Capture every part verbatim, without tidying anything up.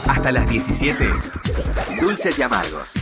Hasta las diecisiete, Dulces y Amargos.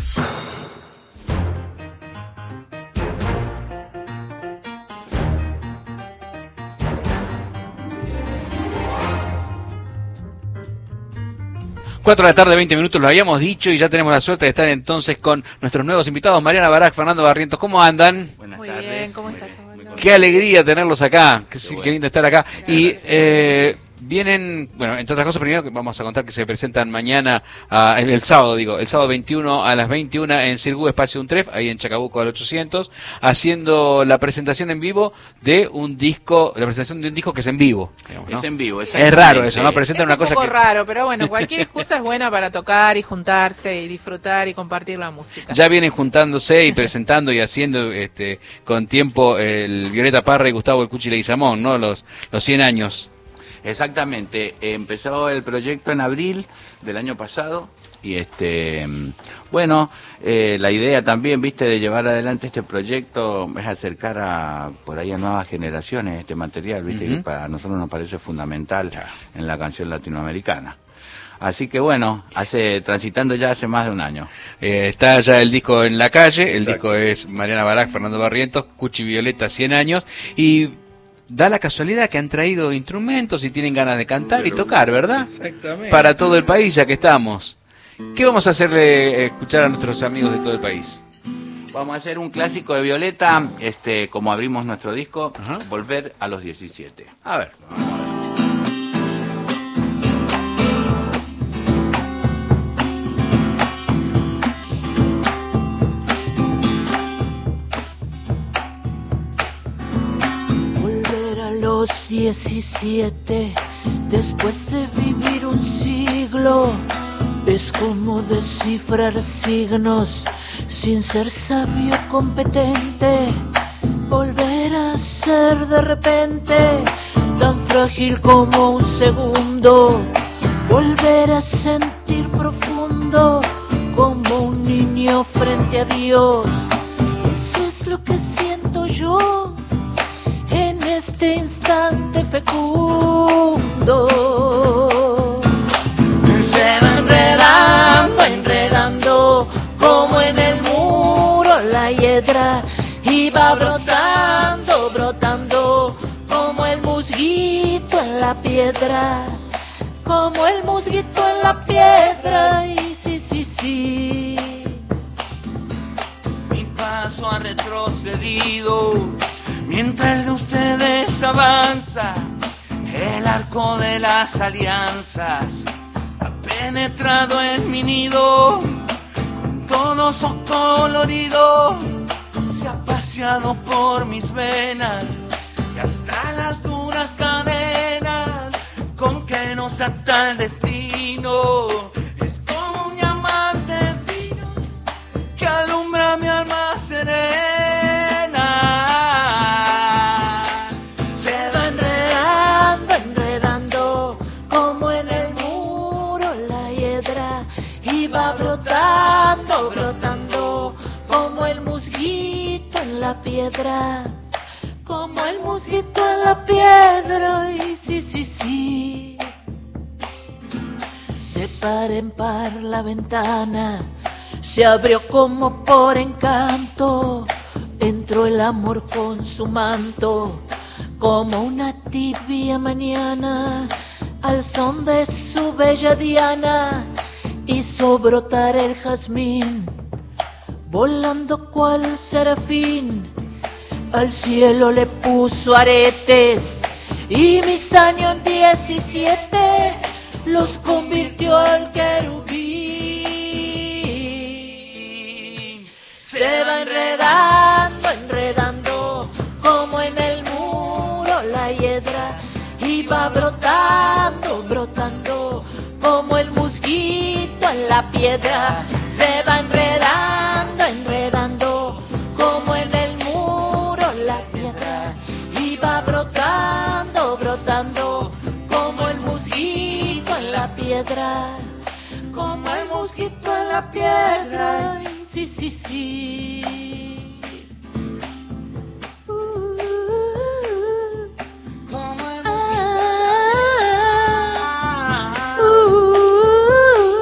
Cuatro de la tarde, veinte minutos, lo habíamos dicho y ya tenemos la suerte de estar entonces con nuestros nuevos invitados, Mariana Baraj, Fernando Barrientos. ¿Cómo andan? Buenas Muy tardes. bien, ¿cómo estás? Muy, muy Qué alegría tenerlos acá, qué, Qué qué bueno. lindo estar acá. Y eh, vienen, bueno, entre otras cosas, primero que vamos a contar que se presentan mañana, uh, el, el sábado, digo, el sábado veintiuno a las veintiuna en Cirgú Espacio Untref, ahí en Chacabuco al ochocientos, haciendo la presentación en vivo de un disco, la presentación de un disco que es en vivo. Digamos, ¿no? Es en vivo, Es raro eso, ¿no? Es Presentan un una cosa poco que raro, pero bueno, cualquier excusa es buena para tocar y juntarse y disfrutar y compartir la música. ya vienen juntándose y presentando y haciendo este con tiempo el Violeta Parra y Gustavo El Cuchi Leguizamón, ¿no? Los, los cien años. Exactamente, empezó el proyecto en abril del año pasado y este bueno, eh, la idea también, viste, de llevar adelante este proyecto es acercar a por ahí a nuevas generaciones este material, viste, Uh-huh. que para nosotros nos parece fundamental en la canción latinoamericana. Así que bueno, hace transitando ya hace más de un año. Eh, está ya el disco en la calle, el Exacto. disco es Mariana Baraj, Fernando Barrientos, Cuchi Violeta, cien años, y da la casualidad que han traído instrumentos y tienen ganas de cantar y tocar, ¿verdad? Exactamente. Para todo el país, ya que estamos. ¿Qué vamos a hacerle escuchar a nuestros amigos de todo el país? Vamos a hacer un clásico de Violeta, este, como abrimos nuestro disco, Ajá. Volver a los diecisiete. A ver. Volver a los diecisiete, después de vivir un siglo, es como descifrar signos sin ser sabio competente. Volver a ser de repente tan frágil como un segundo. Volver a sentir profundo como un niño frente a Dios. Eso es lo que siento yo en este instante fecundo. Se va enredando, enredando, como en el muro la hiedra, y va brotando, brotando, como el musguito en la piedra, como el musguito en la piedra, y sí, sí, sí. Mi paso ha retrocedido mientras el de ustedes avanza. El arco de las alianzas ha penetrado en mi nido, con todo su colorido se ha paseado por mis venas y hasta las duras cadenas con que nos ata el destino. Es como un diamante fino que alumbra mi alma serena. Se va enredando, enredando, como en el muro la hiedra, y va brotando, brotando, como el musguito en la piedra, como el musguito en la piedra, y sí, sí, sí. De par en par la ventana se abrió como por encanto, entró el amor con su manto, como una tibia mañana, al son de su bella diana, hizo brotar el jazmín, volando cual serafín, al cielo le puso aretes, y mis años diecisiete los convirtió en querubín. Se va enredando, enredando, como en el muro la hiedra, y va brotando, brotando, como el musguito en la piedra. Se va enredando, enredando, como en el muro la piedra, y va brotando, brotando, como el musguito en la piedra, como el musguito en la piedra, sí, sí, sí. Uh, Como el ah, musguito. uh,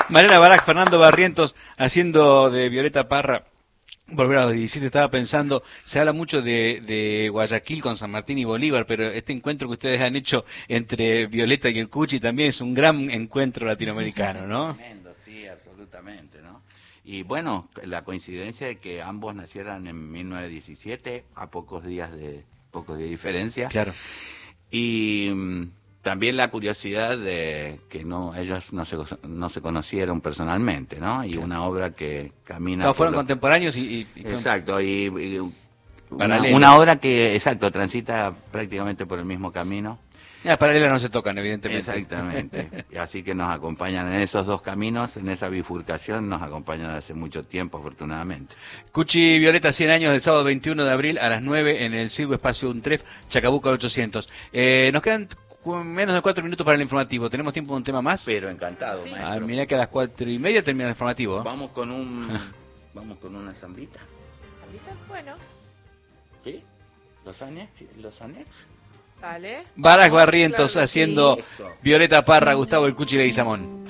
Mariana Baraj, Fernando Barrientos haciendo de Violeta Parra. Volver a los diecisiete, estaba pensando, se habla mucho de, de Guayaquil con San Martín y Bolívar, pero este encuentro que ustedes han hecho entre Violeta y el Cuchi también es un gran encuentro latinoamericano, ¿no? Tremendo, sí, absolutamente, ¿no? Y bueno, la coincidencia de que ambos nacieran en mil novecientos diecisiete, a pocos días de pocos de diferencia. Claro. Y mm, también la curiosidad de que no ellos no se no se conocieron personalmente, ¿no? Y claro. Una obra que camina. No, fueron los... contemporáneos y, y, y exacto y, y una, una obra que exacto transita prácticamente por el mismo camino. Las paralelas no se tocan, evidentemente. Exactamente. Y así que nos acompañan en esos dos caminos, en esa bifurcación, nos acompañan hace mucho tiempo, afortunadamente. Cuchi y Violeta, cien años, del sábado veintiuno de abril a las nueve en el Circo Espacio Untref, Chacabuco ochocientos. Eh, nos quedan menos de cuatro minutos para el informativo. ¿Tenemos tiempo de un tema más? Pero encantado, sí. Ah, mirá que a las cuatro y media termina el informativo. ¿eh? Vamos con un... vamos con una zambrita. ¿Zambrita? Bueno. ¿Sí? ¿Los anex? ¿Los anex? Dale. Baraj Barrientos claro, haciendo sí. Violeta Parra, Gustavo el Cuchi Leguizamón.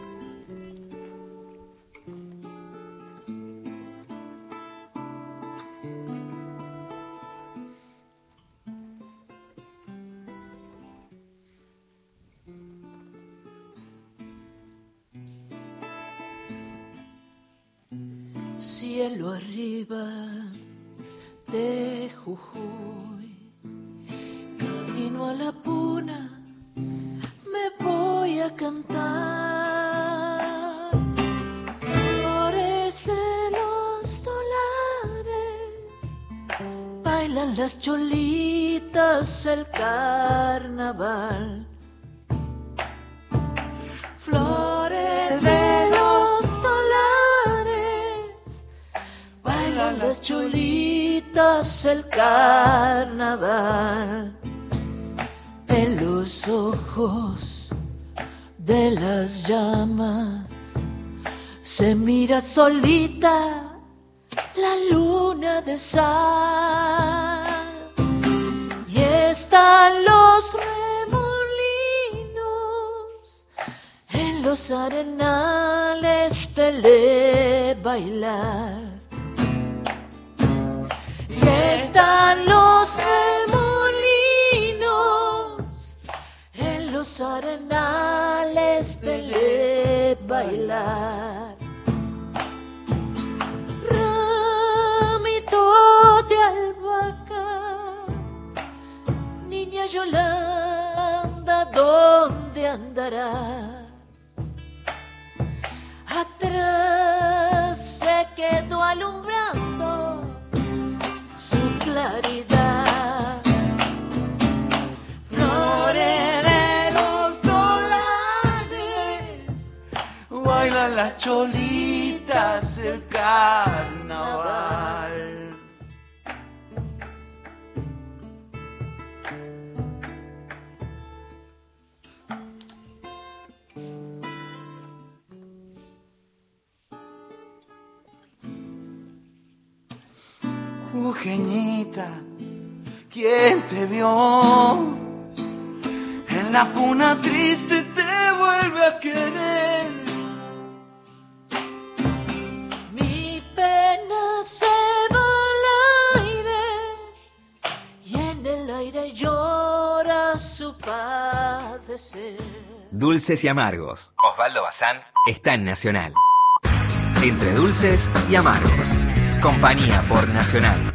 Cielo arriba de Jujuy, camino a la puna, me voy a cantar flores de los dólares, bailan las cholitas el carnaval, flores de los dólares, bailan las cholitas el carnaval. En los ojos de las llamas se mira solita la luna de sal y están los remolinos en los arenales de bailar y están los los arenales de bailar. Ramito de albahaca, niña Yolanda, ¿dónde andarás? Atrás se quedó alumbrando su claridad. Flores bailan las cholitas el carnaval. Jujeñita, ¿quién te vio? En la puna triste te vuelve a querer. Se va al aire y en el aire llora su padecer. Dulces y amargos. Osvaldo Bazán está en Nacional. Entre dulces y amargos. Compañía por Nacional.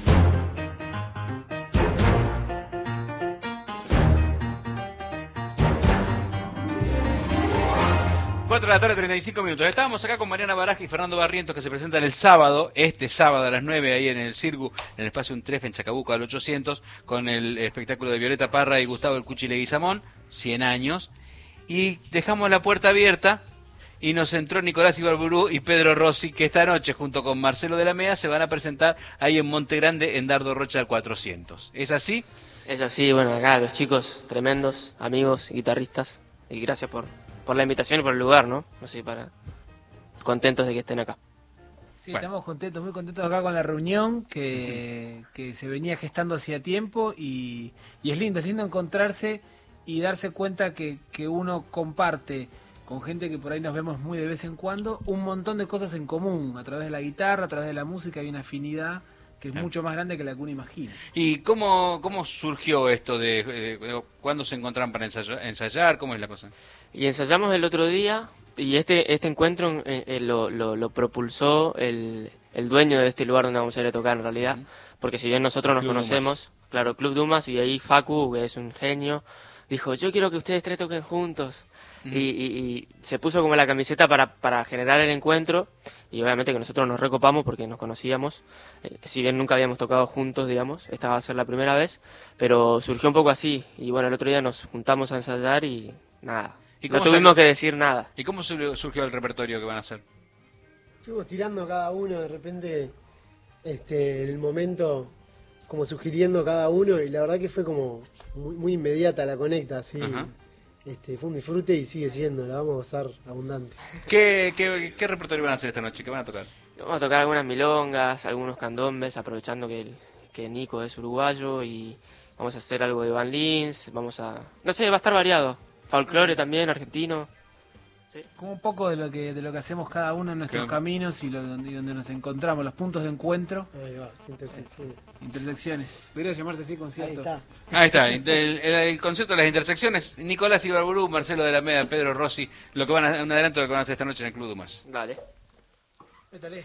cuatro de la tarde, treinta y cinco minutos. Estábamos acá con Mariana Baraj y Fernando Barrientos, que se presentan el sábado, este sábado a las nueve, ahí en el Circu, en el Espacio Untref, en Chacabuco, al ochocientos, con el espectáculo de Violeta Parra y Gustavo el Cuchi Leguizamón, cien años. Y dejamos la puerta abierta y nos entró Nicolás Ibarburú y Pedro Rossi, que esta noche, junto con Marcelo de la Mea, se van a presentar ahí en Monte Grande, en Dardo Rocha al cuatrocientos. ¿Es así? Es así, bueno, acá los chicos tremendos, amigos, guitarristas, y gracias por... por la invitación y por el lugar, ¿no? No sé, para... contentos de que estén acá. Sí, bueno. Estamos contentos, muy contentos acá con la reunión que, que se venía gestando hacía tiempo y, y es lindo, es lindo encontrarse y darse cuenta que, que uno comparte con gente que por ahí nos vemos muy de vez en cuando, un montón de cosas en común, a través de la guitarra, a través de la música, hay una afinidad que es Claro. mucho más grande que la que uno imagina. ¿Y cómo, cómo surgió esto de, de cuándo se encontraron para ensayar, ensayar? ¿Cómo es la cosa? Y ensayamos el otro día, y este este encuentro eh, eh, lo, lo, lo propulsó el, el dueño de este lugar donde vamos a ir a tocar en realidad, Ujú. porque si bien nosotros nos Club conocemos, Dumas. claro, Club Dumas, y ahí Facu, que es un genio, dijo, yo quiero que ustedes tres toquen juntos. Ujú. y, y, y se puso como la camiseta para, para generar el encuentro, y obviamente que nosotros nos recopamos porque nos conocíamos, eh, si bien nunca habíamos tocado juntos, digamos, esta va a ser la primera vez, pero surgió un poco así, y bueno, el otro día nos juntamos a ensayar y nada, ¿Y no cómo tuvimos salió? que decir nada. ¿Y cómo sur- surgió el repertorio que van a hacer? Fuimos tirando cada uno, de repente, este, en el momento, como sugiriendo cada uno, y la verdad que fue como muy, muy inmediata la conecta, así. Ajá. Este, fue un disfrute y sigue siendo, la vamos a gozar abundante. ¿Qué, qué, qué repertorio van a hacer esta noche? ¿Qué van a tocar? Vamos a tocar algunas milongas, algunos candombes, aprovechando que, el, que Nico es uruguayo, y vamos a hacer algo de Van Lins, vamos a... no sé, va a estar variado. Folclore también, argentino. Como un poco de lo que de lo que hacemos cada uno en nuestros Claro. caminos y, lo, donde, y donde nos encontramos, los puntos de encuentro, Ahí va, sin intersecciones. intersecciones. Debería llamarse así Ahí concierto. está. Ahí está, el, el- el concepto de las intersecciones. Nicolás Ibarburú, Marcelo de la Meda, Pedro Rossi, lo que van a, un adelanto de lo que van a hacer esta noche en el Club Dumas. Dale. Métale.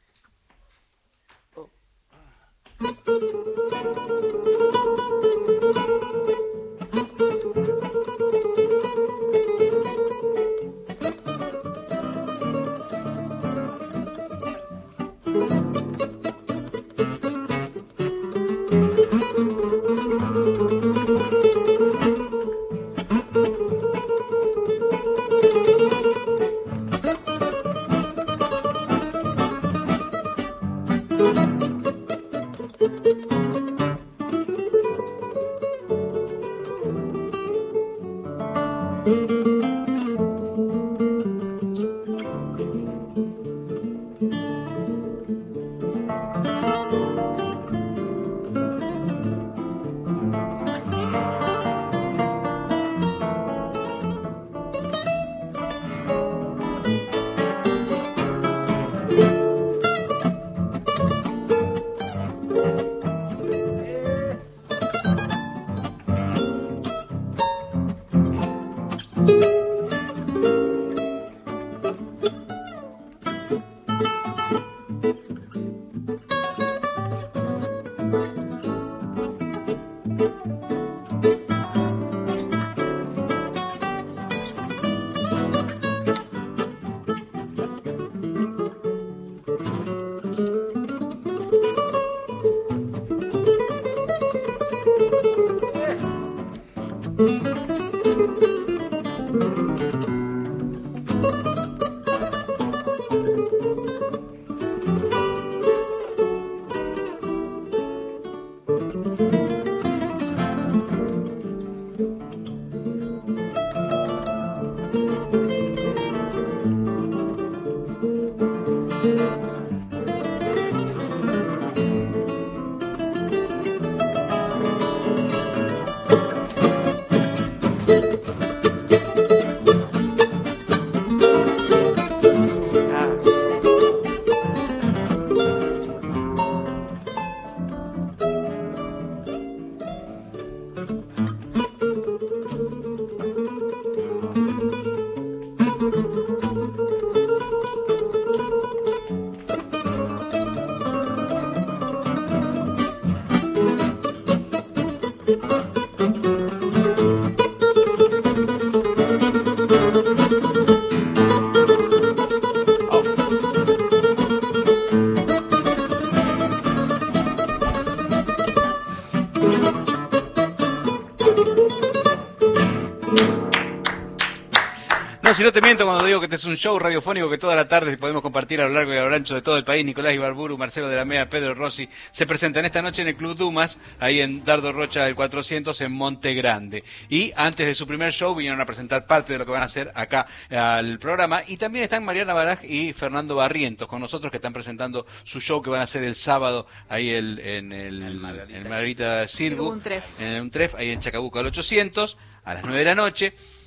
No, si no te miento cuando digo que este es un show radiofónico que toda la tarde podemos compartir a lo largo y a lo ancho de todo el país. Nicolás Ibarburu, Marcelo de la Mea, Pedro Rossi se presentan esta noche en el Club Dumas, ahí en Dardo Rocha del cuatrocientos en Monte Grande. Y antes de su primer show vinieron a presentar parte de lo que van a hacer acá al programa. Y también están Mariana Baraj y Fernando Barrientos con nosotros, que están presentando su show que van a hacer el sábado ahí el, en el, El Margarita en Margarita Cirgu, Un tref. en un tref, ahí en Chacabuco al ochocientos, a las nueve de la noche.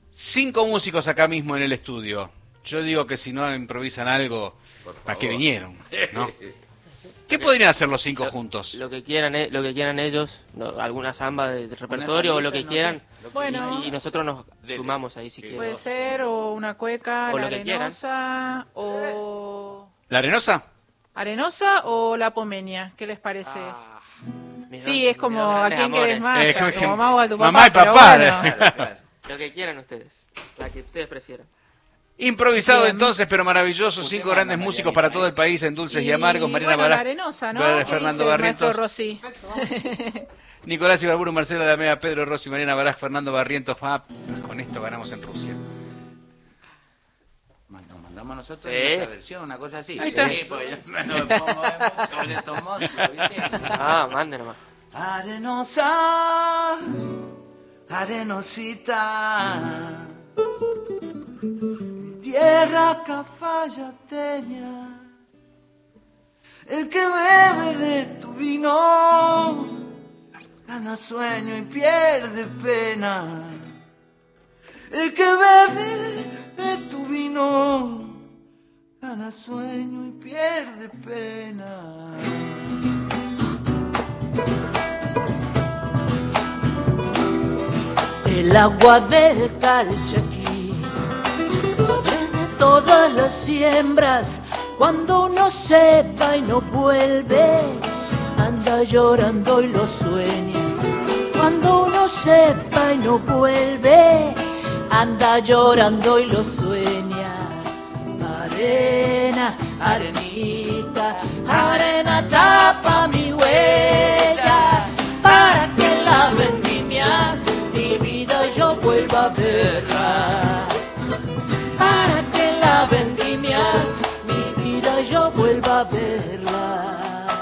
cinco músicos acá mismo en el estudio. Yo digo que si no improvisan algo, ¿a qué vinieron? ¿No? ¿Qué podrían hacer los cinco juntos? Lo que quieran, eh, lo que quieran ellos, no, alguna samba de, de repertorio o lo que no quieran. sé. Lo que bueno, y nosotros nos sumamos ahí si quieren. Puede ser o una cueca, o la lo que arenosa o ¿La arenosa? Arenosa o la pomeña, ¿qué les parece? Ah, sí, es como a quién querés más, eh, como, como mamá o a tu papá. Mamá y papá. Pero bueno. Claro, claro. Lo que quieran ustedes, la que ustedes prefieran. Improvisado Bien. entonces, pero maravilloso. Usted Cinco manda, grandes Marianita, músicos para todo ¿eh? el país en Dulces y, Y, Amargos. Mariana bueno, la Baraj, arenosa, ¿no? Ber- ¿Qué Fernando dice el maestro Barrientos, Rossi? Nicolás Ibarburu, Marcelo Damea, Pedro Rossi, Mariana Baraj, Fernando Barrientos. Ah, con esto ganamos en Rusia. Nos mandamos nosotros Sí. nuestra versión, una cosa así. Ahí está. Sí, pues yo me lo pongo de con estos monstruos, ¿viste? Ah, manden nomás. Arenosa, arenosita, tierra cafayateña, el que bebe de tu vino gana sueño y pierde pena. El que bebe de tu vino gana sueño y pierde pena. El agua del Calchaquí, padre de todas las siembras, cuando uno sepa y no vuelve, anda llorando y lo sueña. Cuando uno sepa y no vuelve, anda llorando y lo sueña. Arena, arenita, arena tapa mi huella, para que la vendimia mi vida yo vuelva a verla. Para que la vendimia mi vida yo vuelva a verla.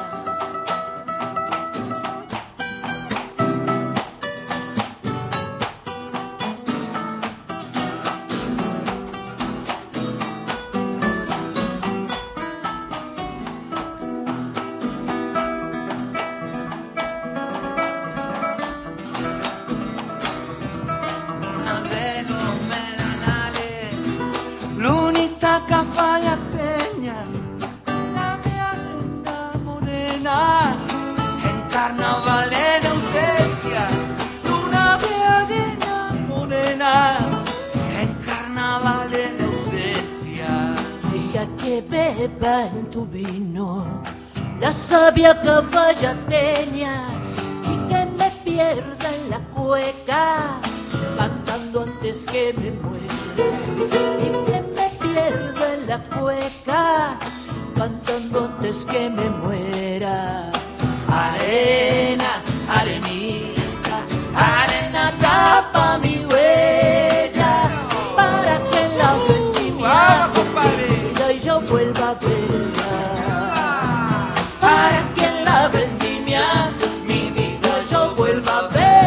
De los medanales, lunita cafayateña, la de arena morena, en carnavales de ausencia, luna de arena morena, en carnavales de ausencia. Deja que beba en tu vino la sabia cafayateña y que me pierda en la cueca cantando antes que me muera. Y que me pierda en la cueca cantando antes que me muera. Arena, arenita, arena tapa mi huella, para que la vendimia mi vida y yo vuelva a verla. Para que en la vendimia mi vida yo vuelva a verla.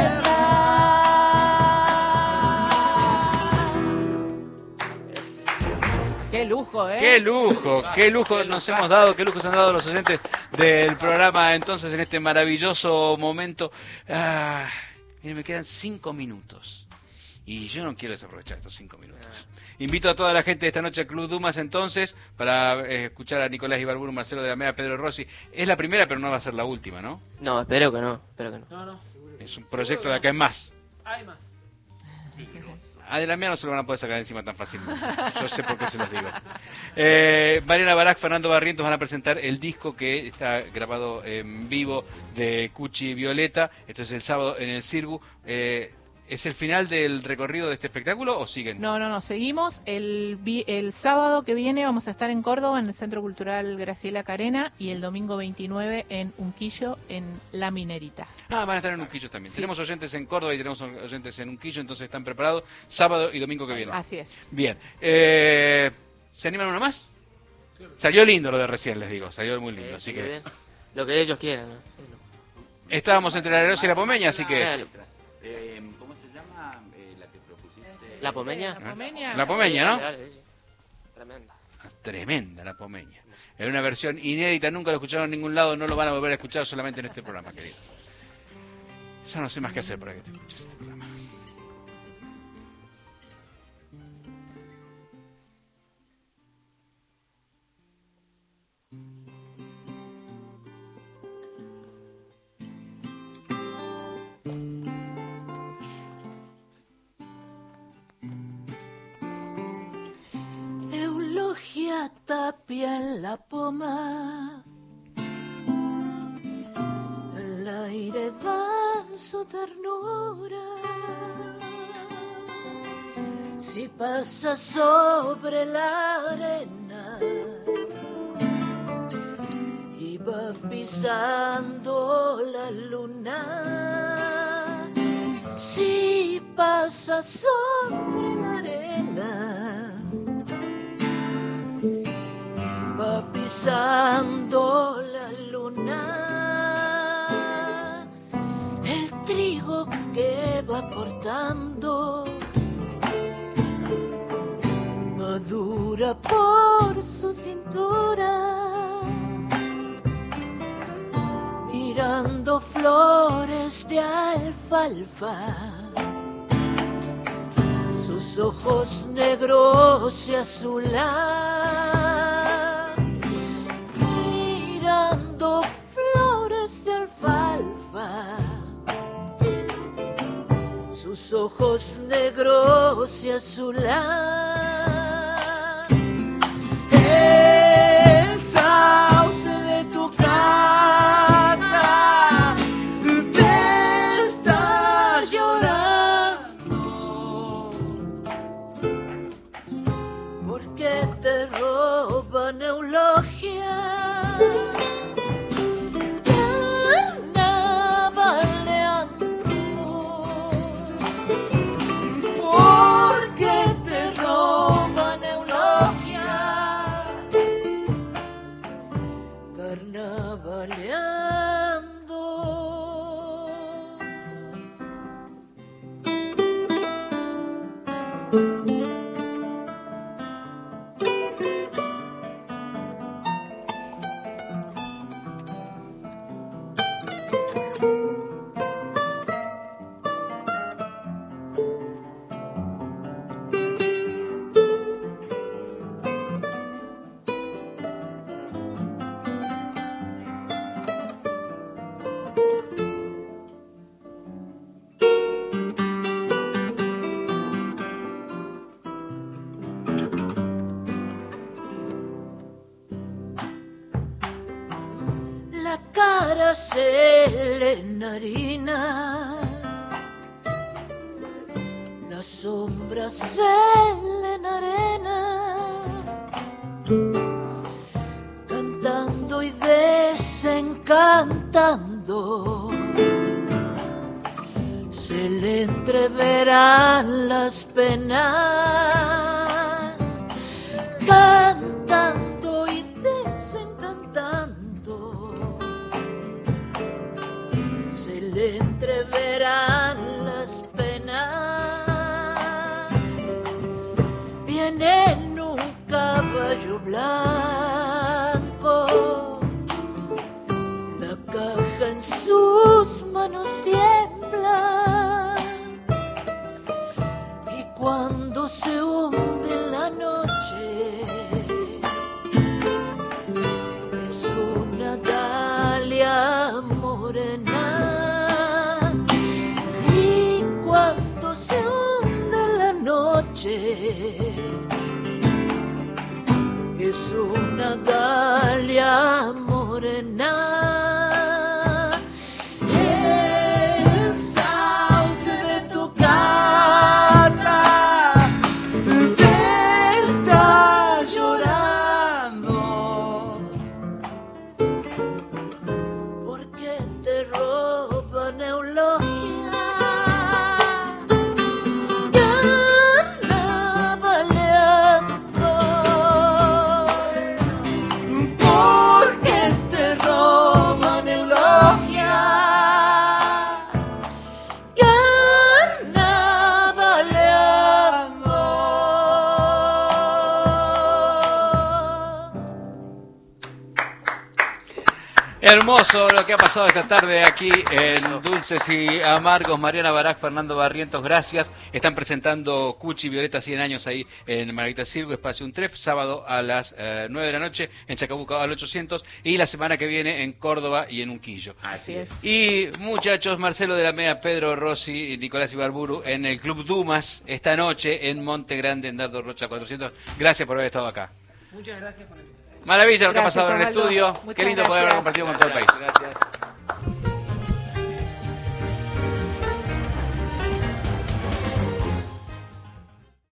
Qué lujo, ¿eh? ¡Qué lujo! ¡Qué lujo nos hemos dado! ¡Qué lujo se han dado los oyentes del programa entonces en este maravilloso momento! Ah, miren, me quedan cinco minutos. Y yo no quiero desaprovechar estos cinco minutos. Invito a toda la gente de esta noche al Club Dumas entonces para eh, escuchar a Nicolás Ibarburu, Marcelo de Amea, Pedro Rossi. Es la primera, pero no va a ser la última, ¿no? No, espero que no, espero que no. No, no, seguro. Es un proyecto de acá en más. Hay más. A de la mía no se lo van a poder sacar encima tan fácilmente. Yo sé por qué se los digo. Eh, Mariana Baraj, Fernando Barrientos van a presentar el disco que está grabado en vivo de Cuchi Violeta. Esto es el sábado en el Cirgu. Eh, ¿Es el final del recorrido de este espectáculo o siguen? No, no, no, seguimos. El, vi- el sábado que viene vamos a estar en Córdoba, en el Centro Cultural Graciela Carena, y el domingo veintinueve en Unquillo, en La Minerita. Ah, van a estar en Unquillo también. Sí. Tenemos oyentes en Córdoba y tenemos oyentes en Unquillo, entonces están preparados sábado y domingo que viene. Así es. Bien. Eh, ¿Se animan una más? Salió lindo lo de recién, les digo. Salió muy lindo, así Sí, que... bien. Lo que ellos quieran, ¿no? Sí, no. Estábamos entre la Arenosa y la Pomeña, así que... Claro. Eh, ¿Cómo se llama eh, la que propusiste? ¿La Pomeña? La Pomeña. La Pomeña, ¿no? Dale, dale, sí. Tremenda. Ah, tremenda la Pomeña. Era una versión inédita, nunca lo escucharon en ningún lado, no lo van a volver a escuchar solamente en este programa, querido. Ya no sé más qué hacer para que te escuches este programa. logia tapia en la poma, el aire da su ternura. Si pasa sobre la arena y va pisando la luna, si pasa sobre la arena y va pisando la luna, el trigo que va portando madura por su cintura, mirando flores de alfalfa, sus ojos negros y azulan, mirando flores de alfalfa, sus ojos negros y azulan. El sauce de tu casa te está llorando, porque te roban eulogia, carnavaleando, porque te roban eulogia, carnavaleando. La cara se le enharina, la sombra se le enarena, cantando y desencantando, se le entreverán las penas, cantando y desencantando, se le entreverán las penas. Viene en un caballo blanco, la caja en sus manos tiembla, y cuando se hunde la noche es una dalia morena, y cuando se hunde la noche es una dalia morena. El sauce de tu casa te está llorando, porque te roban eulogia, carnavaleando, porque te roban eulogia, Hermoso lo que ha pasado esta tarde aquí en Dulces y Amargos. Mariana Barak, Fernando Barrientos, gracias. Están presentando Cuchi Violeta cien años ahí en Margarita Circo, Espacio Untref, sábado a las eh, nueve de la noche, en Chacabuco al ochocientos, y la semana que viene en Córdoba y en Unquillo. Así es. Y muchachos, Marcelo de la Mea, Pedro Rossi, Nicolás Ibarburu en el Club Dumas esta noche en Monte Grande, en Dardo Rocha cuatrocientos. Gracias por haber estado acá. Muchas gracias por la invitación. Maravilla lo que ha Gracias, pasado en el Osvaldo. estudio. Muchas Qué lindo poder haber gracias. compartido con todo el país. Gracias.